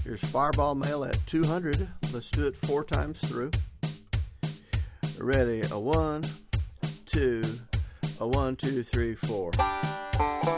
Here's Fireball Mail at 200. Let's do it 4 times through. Ready? A 1, 2, a 1, 2, 3, 4.